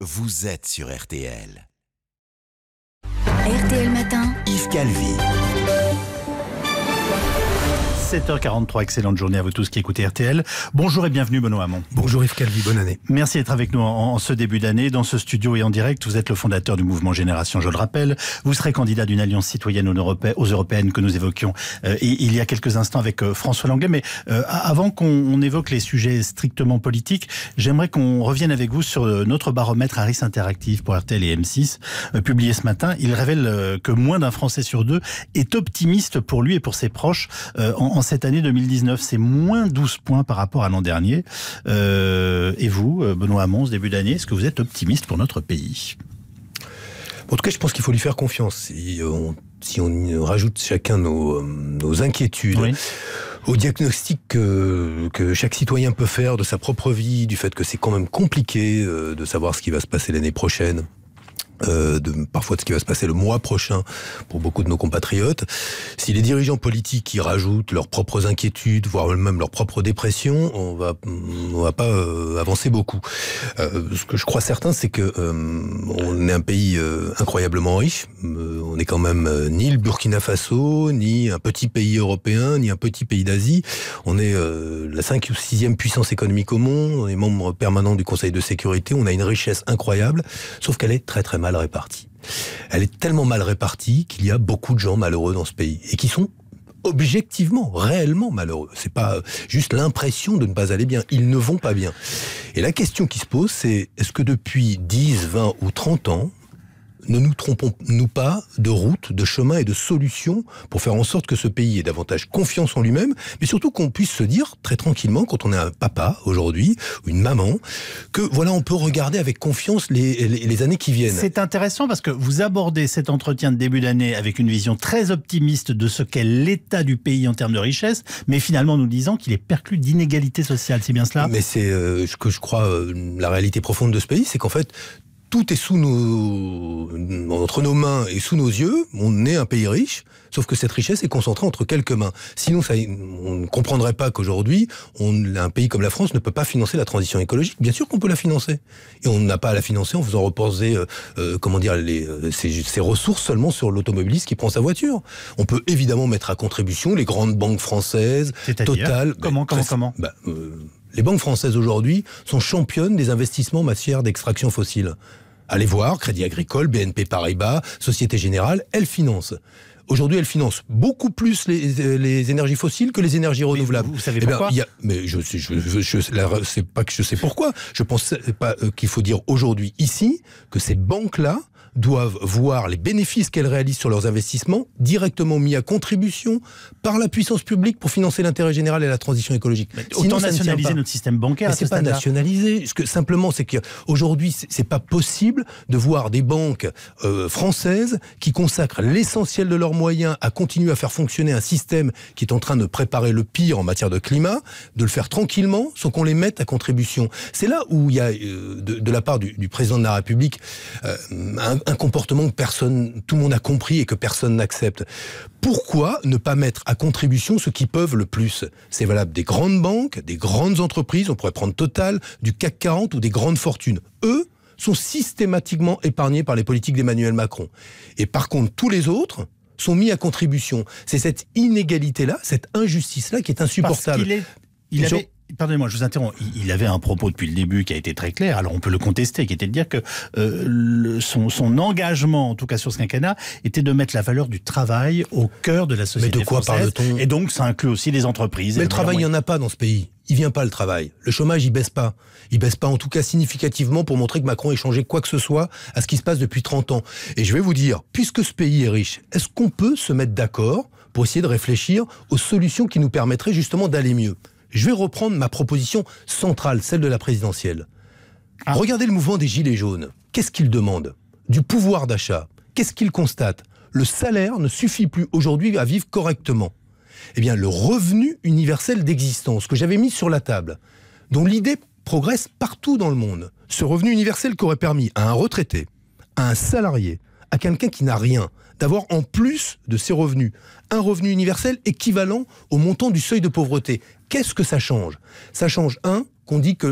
vous êtes sur RTL. RTL Matin, Yves Calvi. 7h43, excellente journée à vous tous qui écoutez RTL. Bonjour et bienvenue Benoît Hamon. Bonjour Yves Calvi, bonne année. Merci d'être avec nous en ce début d'année. Dans ce studio et en direct, vous êtes le fondateur du mouvement Génération, je le rappelle. Vous serez candidat d'une alliance citoyenne aux européennes que nous évoquions il y a quelques instants avec François Langlais. Mais avant qu'on évoque les sujets strictement politiques, j'aimerais qu'on revienne avec vous sur notre baromètre Harris Interactive pour RTL et M6, publié ce matin. Il révèle que moins d'un Français sur deux est optimiste pour lui et pour ses proches en cette année 2019. C'est moins 12 points par rapport à l'an dernier. Et vous, Benoît Hamon, ce début d'année, est-ce que vous êtes optimiste pour notre pays ? En tout cas, je pense qu'il faut lui faire confiance. Si on rajoute chacun nos inquiétudes, oui, au diagnostic que chaque citoyen peut faire de sa propre vie, du fait que c'est quand même compliqué de savoir ce qui va se passer l'année prochaine, parfois de ce qui va se passer le mois prochain pour beaucoup de nos compatriotes. Si les dirigeants politiques y rajoutent leurs propres inquiétudes, voire même leur propre dépression, on va pas avancer beaucoup. Ce que je crois certain, c'est que on est un pays incroyablement riche. On n'est quand même ni le Burkina Faso, ni un petit pays européen, ni un petit pays d'Asie. On est la 5e ou 6e puissance économique au monde. On est membre permanent du Conseil de sécurité. On a une richesse incroyable, sauf qu'elle est très très mal répartie. Elle est tellement mal répartie qu'il y a beaucoup de gens malheureux dans ce pays et qui sont objectivement, réellement malheureux. C'est pas juste l'impression de ne pas aller bien. Ils ne vont pas bien. Et la question qui se pose, c'est est-ce que depuis 10, 20 ou 30 ans, ne nous trompons-nous pas de route, de chemin et de solutions pour faire en sorte que ce pays ait davantage confiance en lui-même, mais surtout qu'on puisse se dire très tranquillement, quand on est un papa aujourd'hui, ou une maman, que voilà, on peut regarder avec confiance les années qui viennent. C'est intéressant parce que vous abordez cet entretien de début d'année avec une vision très optimiste de ce qu'est l'état du pays en termes de richesse, mais finalement nous disant qu'il est perclus d'inégalités sociales, c'est bien cela ? Mais c'est ce que je crois, la réalité profonde de ce pays, c'est qu'en fait, tout est entre nos mains et sous nos yeux. On est un pays riche, sauf que cette richesse est concentrée entre quelques mains. Sinon, on ne comprendrait pas qu'aujourd'hui, un pays comme la France ne peut pas financer la transition écologique. Bien sûr qu'on peut la financer. Et on n'a pas à la financer en faisant reposer ses ressources seulement sur l'automobiliste qui prend sa voiture. On peut évidemment mettre à contribution les grandes banques françaises, Total. Comment Les banques françaises aujourd'hui sont championnes des investissements en matière d'extraction fossile. Allez voir, Crédit Agricole, BNP Paribas, Société Générale, elles financent. Aujourd'hui, elles financent beaucoup plus les énergies fossiles que les énergies renouvelables. Vous savez pourquoi ? C'est pas que je sais pourquoi. Je pense pas qu'il faut dire aujourd'hui, ici, que ces banques-là doivent voir les bénéfices qu'elles réalisent sur leurs investissements directement mis à contribution par la puissance publique pour financer l'intérêt général et la transition écologique. Autant nationaliser notre système bancaire. Mais c'est pas nationaliser. Simplement, c'est qu'aujourd'hui, c'est pas possible de voir des banques françaises qui consacrent l'essentiel de leurs moyens à continuer à faire fonctionner un système qui est en train de préparer le pire en matière de climat, de le faire tranquillement, sans qu'on les mette à contribution. C'est là où il y a, de la part du président de la République, un comportement que tout le monde a compris et que personne n'accepte. Pourquoi ne pas mettre à contribution ceux qui peuvent le plus ? C'est valable des grandes banques, des grandes entreprises, on pourrait prendre Total, du CAC 40 ou des grandes fortunes. Eux sont systématiquement épargnés par les politiques d'Emmanuel Macron. Et par contre, tous les autres sont mis à contribution. C'est cette inégalité-là, cette injustice-là qui est insupportable. Pardonnez-moi, je vous interromps. Il avait un propos depuis le début qui a été très clair, alors on peut le contester, qui était de dire que son engagement, en tout cas sur ce quinquennat, était de mettre la valeur du travail au cœur de la société française. Mais de quoi parle-t-on ? Et donc ça inclut aussi les entreprises. Mais le travail, il n'y en a pas dans ce pays. Il vient pas le travail. Le chômage, il baisse pas. Il baisse pas en tout cas significativement pour montrer que Macron ait changé quoi que ce soit à ce qui se passe depuis 30 ans. Et je vais vous dire, puisque ce pays est riche, est-ce qu'on peut se mettre d'accord pour essayer de réfléchir aux solutions qui nous permettraient justement d'aller mieux ? Je vais reprendre ma proposition centrale, celle de la présidentielle. Regardez le mouvement des Gilets jaunes. Qu'est-ce qu'ils demandent ? Du pouvoir d'achat. Qu'est-ce qu'ils constatent ? Le salaire ne suffit plus aujourd'hui à vivre correctement. Eh bien, le revenu universel d'existence que j'avais mis sur la table, dont l'idée progresse partout dans le monde, ce revenu universel qui aurait permis à un retraité, à un salarié, à quelqu'un qui n'a rien, d'avoir en plus de ses revenus un revenu universel équivalent au montant du seuil de pauvreté. Qu'est-ce que ça change ? Ça change, qu'on dit que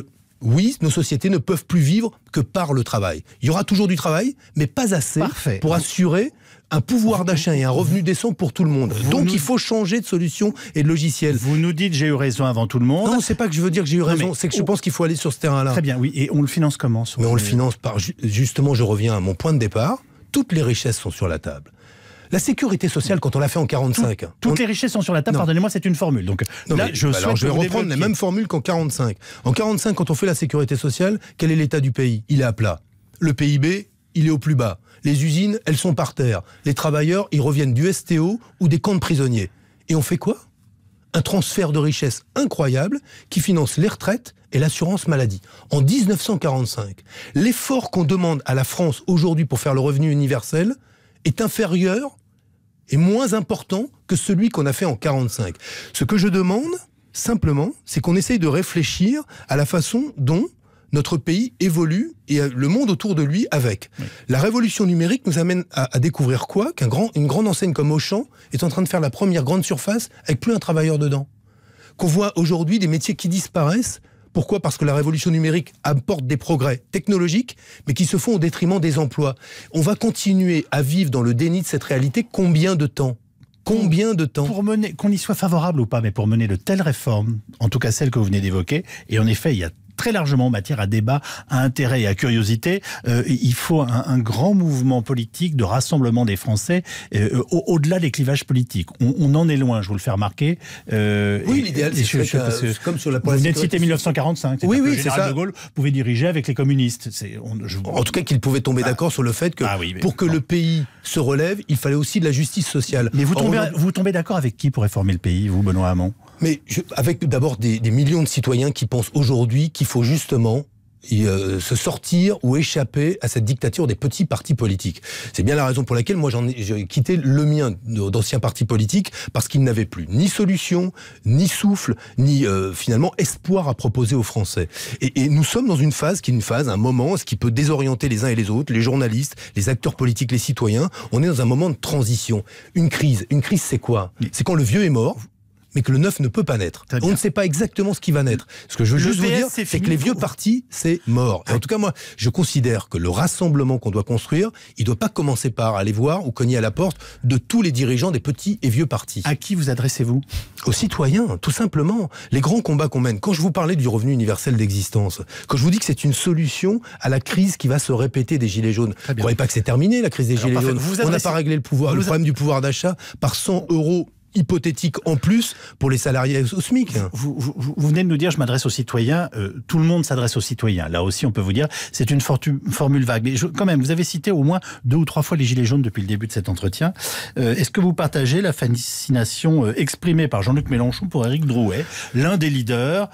oui, nos sociétés ne peuvent plus vivre que par le travail. Il y aura toujours du travail, mais pas assez pour assurer un pouvoir d'achat et un revenu décent pour tout le monde. Donc il faut changer de solution et de logiciel. Vous nous dites j'ai eu raison avant tout le monde. Non, c'est pas que je veux dire que j'ai eu raison, c'est que je pense qu'il faut aller sur ce terrain-là. Très bien, oui. Et on le finance comment? Mais on le finance par, justement, je reviens à mon point de départ, toutes les richesses sont sur la table. La sécurité sociale, quand on l'a fait en 45... Toutes les richesses sont sur la table, pardonnez-moi, c'est une formule. Donc là, je vais reprendre les mêmes formules qu'en 45. En 45, quand on fait la sécurité sociale, quel est l'état du pays? Il est à plat. Le PIB, il est au plus bas. Les usines, elles sont par terre. Les travailleurs, ils reviennent du STO ou des camps de prisonniers. Et on fait quoi? Un transfert de richesse incroyable qui finance les retraites et l'assurance maladie. En 1945, l'effort qu'on demande à la France aujourd'hui pour faire le revenu universel est inférieur et moins important que celui qu'on a fait en 45. Ce que je demande, simplement, c'est qu'on essaye de réfléchir à la façon dont notre pays évolue et le monde autour de lui avec. Oui. La révolution numérique nous amène à découvrir quoi? Qu'une grande enseigne comme Auchan est en train de faire la première grande surface avec plus un travailleur dedans. Qu'on voit aujourd'hui des métiers qui disparaissent. Pourquoi? Parce que la révolution numérique apporte des progrès technologiques, mais qui se font au détriment des emplois. On va continuer à vivre dans le déni de cette réalité combien de temps? Combien de temps? Pour mener, qu'on y soit favorable ou pas, mais pour mener de telles réformes, en tout cas celles que vous venez d'évoquer, et en effet, il y a très largement matière à débat, à intérêt et à curiosité. Il faut un grand mouvement politique de rassemblement des Français au-delà des clivages politiques. On en est loin, je vous le fais remarquer. Oui, l'idéal, c'est comme sur la vous venez de citer 1945. Oui, le c'est général ça. de Gaulle pouvait diriger avec les communistes. En tout cas, qu'il pouvait tomber d'accord sur le fait que pour que le pays se relève, il fallait aussi de la justice sociale. Mais vous tombez d'accord avec qui pour réformer le pays, vous, Benoît Hamon? Mais avec d'abord des millions de citoyens qui pensent aujourd'hui qu'il faut justement se sortir ou échapper à cette dictature des petits partis politiques. C'est bien la raison pour laquelle moi j'ai quitté le mien d'ancien parti politique, parce qu'il n'avait plus ni solution, ni souffle, ni finalement espoir à proposer aux Français. Et nous sommes dans une phase un moment, ce qui peut désorienter les uns et les autres, les journalistes, les acteurs politiques, les citoyens. On est dans un moment de transition. Une crise, c'est quoi? C'est quand le vieux est mort, mais que le neuf ne peut pas naître. On ne sait pas exactement ce qui va naître. Ce que je veux juste vous dire, c'est que les vieux partis, c'est mort. Et en tout cas, moi, je considère que le rassemblement qu'on doit construire, il ne doit pas commencer par aller voir ou cogner à la porte de tous les dirigeants des petits et vieux partis. À qui vous adressez-vous? Aux citoyens, tout simplement. Les grands combats qu'on mène. Quand je vous parlais du revenu universel d'existence, quand je vous dis que c'est une solution à la crise qui va se répéter des Gilets jaunes, vous ne croyez pas que c'est terminé, la crise des Gilets jaunes? On n'a pas réglé le problème du pouvoir d'achat par 100 € hypothétique en plus pour les salariés au SMIC. Vous venez de nous dire, je m'adresse aux citoyens, tout le monde s'adresse aux citoyens. Là aussi, on peut vous dire, c'est une formule vague. Mais quand même, vous avez cité au moins 2 ou 3 fois les Gilets jaunes depuis le début de cet entretien. Est-ce que vous partagez la fascination exprimée par Jean-Luc Mélenchon pour Éric Drouet, l'un des leaders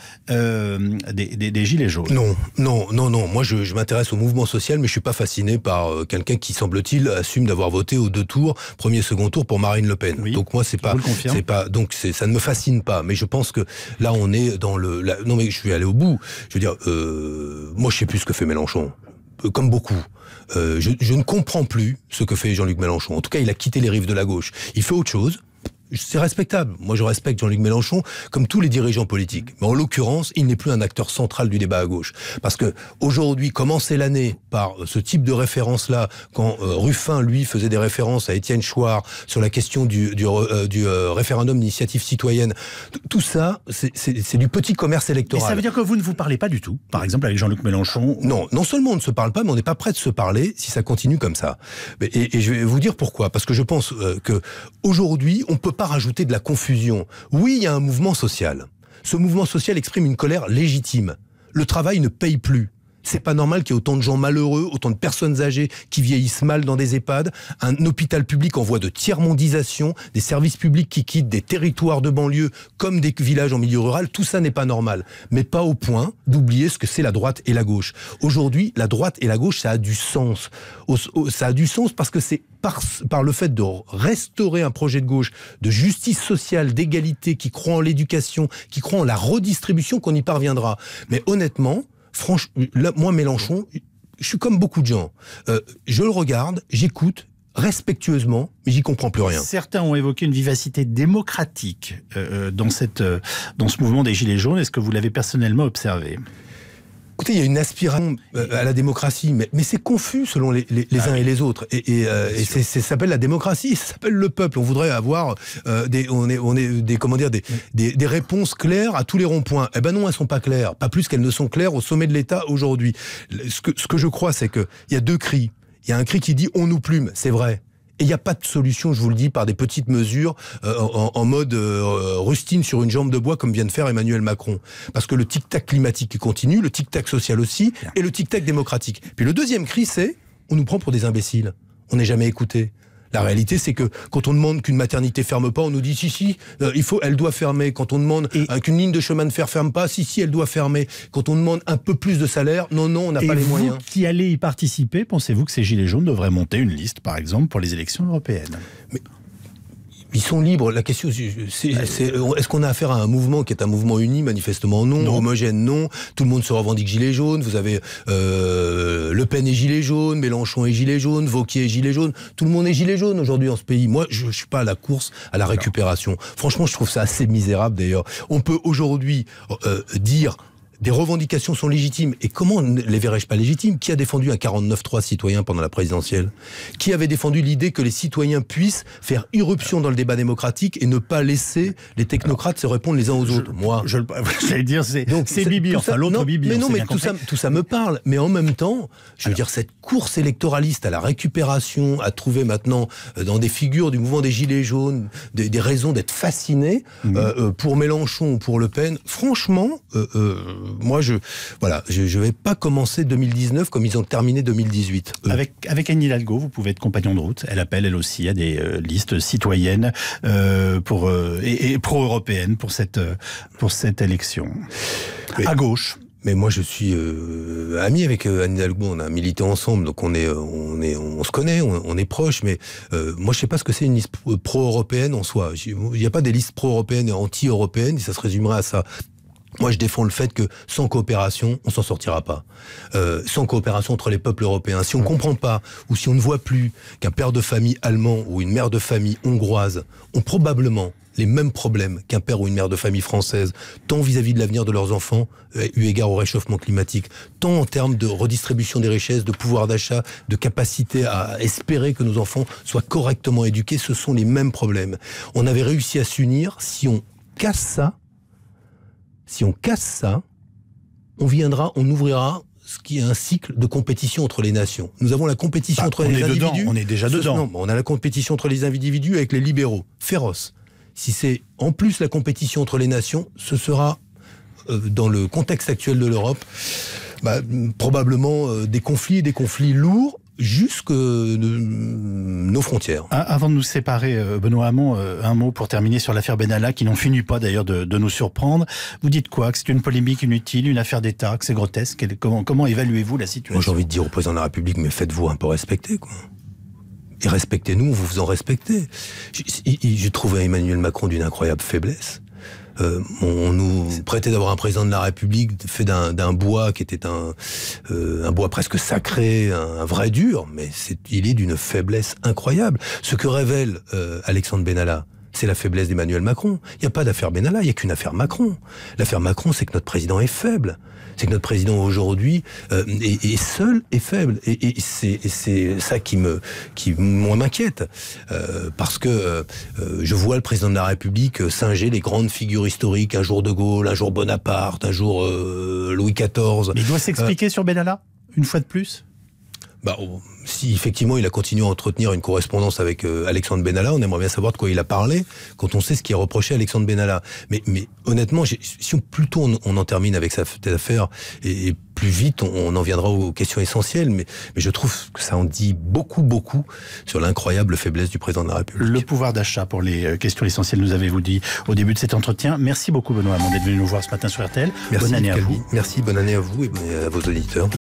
des Gilets jaunes? Non. Moi, je m'intéresse au mouvement social, mais je suis pas fasciné par quelqu'un qui, semble-t-il, assume d'avoir voté aux 2 tours, premier, second tour, pour Marine Le Pen. Oui. Donc moi, c'est pas... ça ne me fascine pas, mais je pense que là on est dans non mais je vais aller au bout. Je veux dire, moi je sais plus ce que fait Mélenchon, comme beaucoup. Je ne comprends plus ce que fait Jean-Luc Mélenchon. En tout cas, il a quitté les rives de la gauche. Il fait autre chose. C'est respectable. Moi, je respecte Jean-Luc Mélenchon comme tous les dirigeants politiques. Mais en l'occurrence, il n'est plus un acteur central du débat à gauche. Parce que aujourd'hui, commencer l'année par ce type de référence-là, quand Ruffin, lui, faisait des références à Étienne Chouard sur la question du référendum d'initiative citoyenne, tout ça, c'est du petit commerce électoral. Mais ça veut dire que vous ne vous parlez pas du tout, par exemple, avec Jean-Luc Mélenchon? Non seulement on ne se parle pas, mais on n'est pas prêt de se parler si ça continue comme ça. Et je vais vous dire pourquoi. Parce que je pense que aujourd'hui, on peut pas rajouter de la confusion. Oui, il y a un mouvement social. Ce mouvement social exprime une colère légitime. Le travail ne paye plus. C'est pas normal qu'il y ait autant de gens malheureux, autant de personnes âgées qui vieillissent mal dans des EHPAD, un hôpital public en voie de tiers-mondisation, des services publics qui quittent des territoires de banlieue comme des villages en milieu rural. Tout ça n'est pas normal. Mais pas au point d'oublier ce que c'est la droite et la gauche. Aujourd'hui, la droite et la gauche, ça a du sens. Ça a du sens parce que c'est par le fait de restaurer un projet de gauche, de justice sociale, d'égalité, qui croit en l'éducation, qui croit en la redistribution, qu'on y parviendra. Mais honnêtement, franchement, là, moi, Mélenchon, je suis comme beaucoup de gens. Je le regarde, j'écoute respectueusement, mais j'y comprends plus rien. Certains ont évoqué une vivacité démocratique dans ce mouvement des Gilets jaunes. Est-ce que vous l'avez personnellement observé ? Écoutez, il y a une aspiration à la démocratie, mais c'est confus selon les uns et les autres. Et ça s'appelle la démocratie, ça s'appelle le peuple. On voudrait avoir des réponses claires à tous les ronds-points. Eh ben non, elles sont pas claires. Pas plus qu'elles ne sont claires au sommet de l'État aujourd'hui. Ce que je crois, c'est qu'il y a deux cris. Il y a un cri qui dit « on nous plume », c'est vrai. Et il n'y a pas de solution, je vous le dis, par des petites mesures en mode rustine sur une jambe de bois comme vient de faire Emmanuel Macron. Parce que le tic-tac climatique continue, le tic-tac social aussi, et le tic-tac démocratique. Puis le deuxième cri, c'est on nous prend pour des imbéciles. On n'est jamais écoutés. La réalité, c'est que quand on demande qu'une maternité ferme pas, on nous dit si, elle doit fermer. Quand on demande qu'une ligne de chemin de fer ferme pas, si, elle doit fermer. Quand on demande un peu plus de salaire, non, on n'a pas les moyens. Et vous qui allez y participer, pensez-vous que ces Gilets jaunes devraient monter une liste, par exemple, pour les élections européennes ? Mais ils sont libres. La question, est-ce qu'on a affaire à un mouvement qui est un mouvement uni? Manifestement non. Homogène non. Tout le monde se revendique gilet jaune. Vous avez Le Pen est gilet jaune, Mélenchon est gilet jaune, Wauquiez est gilet jaune. Tout le monde est gilet jaune aujourd'hui en ce pays. Moi, je suis pas à la course à la récupération. Franchement, je trouve ça assez misérable d'ailleurs. On peut aujourd'hui dire des revendications sont légitimes. Et comment ne les verrais-je pas légitimes? Qui a défendu un 49-3 citoyen pendant la présidentielle? Qui avait défendu l'idée que les citoyens puissent faire irruption dans le débat démocratique et ne pas laisser les technocrates se répondre les uns aux autres? Moi, j'allais dire, c'est Bibi, enfin l'autre Bibi. Mais non, mais tout ça me parle. Mais en même temps, je veux dire, cette course électoraliste à la récupération, à trouver maintenant dans des figures du mouvement des Gilets jaunes des raisons d'être fascinés pour Mélenchon ou pour Le Pen, franchement... moi, je vais pas commencer 2019 comme ils ont terminé 2018. Avec Anne Hidalgo, vous pouvez être compagnon de route. Elle appelle, elle aussi, à des listes citoyennes et pro-européennes pour cette élection. À gauche. Mais moi, je suis ami avec Anne Hidalgo. On a milité ensemble, donc on se connaît, on est proches. Mais moi, je sais pas ce que c'est une liste pro-européenne en soi. Il n'y a pas des listes pro-européennes et anti-européennes. Et ça se résumerait à ça. Moi, je défends le fait que sans coopération, on s'en sortira pas. Sans coopération entre les peuples européens, si on comprend pas ou si on ne voit plus qu'un père de famille allemand ou une mère de famille hongroise ont probablement les mêmes problèmes qu'un père ou une mère de famille française, tant vis-à-vis de l'avenir de leurs enfants, eu égard au réchauffement climatique, tant en termes de redistribution des richesses, de pouvoir d'achat, de capacité à espérer que nos enfants soient correctement éduqués, ce sont les mêmes problèmes. On avait réussi à s'unir. Si on casse ça, on ouvrira ce qui est un cycle de compétition entre les nations. Nous avons la compétition entre les individus. On est déjà dedans. Non, on a la compétition entre les individus avec les libéraux, féroce. Si c'est en plus la compétition entre les nations, ce sera, dans le contexte actuel de l'Europe, probablement des conflits lourds, jusque nos frontières. Avant de nous séparer, Benoît Hamon, un mot pour terminer sur l'affaire Benalla, qui n'en finit pas d'ailleurs de nous surprendre. Vous dites quoi? Que c'est une polémique inutile, une affaire d'État, que c'est grotesque? Comment évaluez-vous la situation? Moi, j'ai envie de dire au président de la République, mais faites-vous un peu respecter, quoi. Et respectez-nous, vous vous en respectez. Je trouve Emmanuel Macron d'une incroyable faiblesse. On nous prêtait d'avoir un président de la République fait d'un bois qui était un bois presque sacré, un vrai dur, mais il est d'une faiblesse incroyable. Ce que révèle Alexandre Benalla, c'est la faiblesse d'Emmanuel Macron. Il n'y a pas d'affaire Benalla, il n'y a qu'une affaire Macron. L'affaire Macron, c'est que notre président est faible. C'est que notre président aujourd'hui est seul et faible. Et c'est ça qui m'inquiète. Parce que je vois le président de la République singer les grandes figures historiques. Un jour De Gaulle, un jour Bonaparte, un jour Louis XIV. Mais il doit s'expliquer sur Benalla, une fois de plus? Si effectivement il a continué à entretenir une correspondance avec Alexandre Benalla, on aimerait bien savoir de quoi il a parlé quand on sait ce qui est reproché à Alexandre Benalla. Mais honnêtement, si on en termine avec cette affaire et plus vite on en viendra aux questions essentielles, mais je trouve que ça en dit beaucoup sur l'incroyable faiblesse du président de la République. Le pouvoir d'achat pour les questions essentielles, nous avez-vous dit au début de cet entretien. Merci beaucoup Benoît Hamon d'être venu nous voir ce matin sur RTL. Merci, bonne année à vous. Merci, bonne année à vous et à vos auditeurs.